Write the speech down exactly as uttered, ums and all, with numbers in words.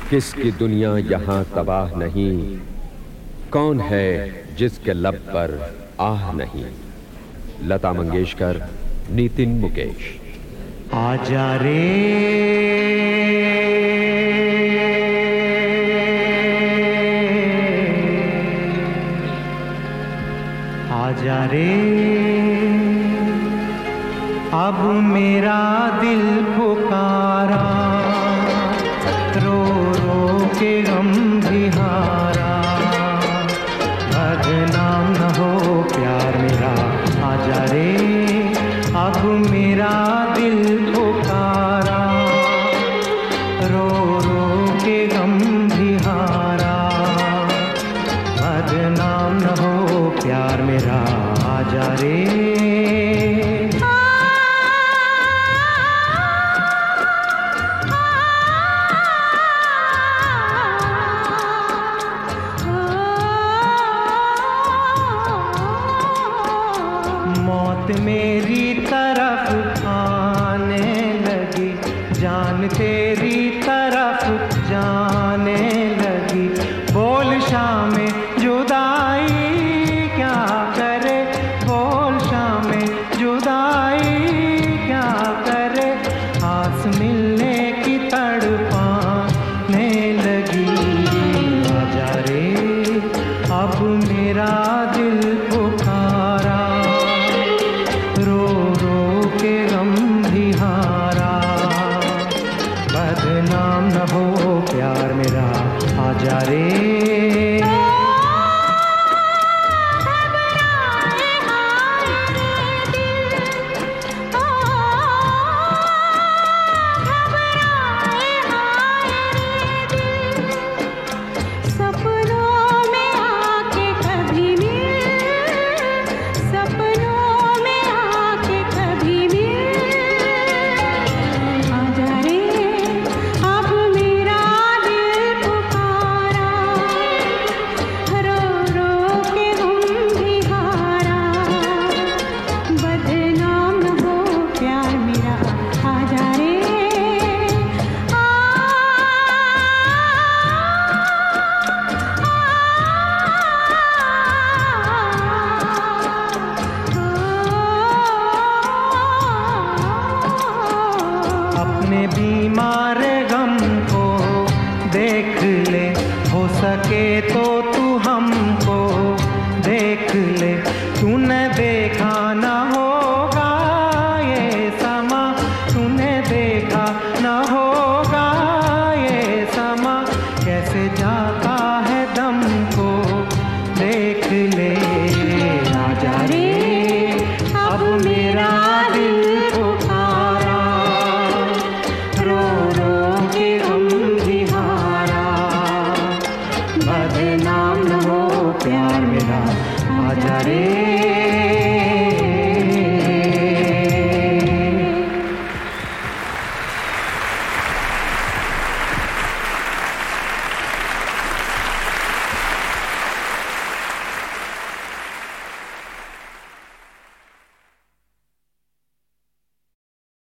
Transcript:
किसकी दुनिया यहाँ तबाह नहीं, कौन है जिसके लब पर आह नहीं। लता मंगेशकर, नितिन मुकेश। आजा रे आजा रे, अब मेरा दिल पुकारा, रो रो के गम बिहारा, बदनाम न हो प्यार मेरा। आजा रे, अब मेरा दिल पुकारा, रो रो के गम बिहारा, बदनाम न हो प्यार मेरा। आजा रे मौत मेरी तरफ आने लगी, जान तेरी तरफ जाने लगी। बोल शाम जुदाई क्या करे, बोल शाम जुदाई क्या करे, आस मिलने की तड़पाने लगी। आजा रे, अब मेरा दिल पुकारा, रो रो के गम बिहारा, बदनाम न हो प्यार मेरा। आजा रे अपने बीमार गम को देख ले, हो सके तो तू हमको देख ले। तूने देखा न होगा ये समा, तूने देखा न होगा ये समा, कैसे जाता है दम को देख ले। आजा रे, अब मेरा दिल पुकारा, रो रो के गम बिहारा, बदनाम न हो प्यार मेरा। आजा रे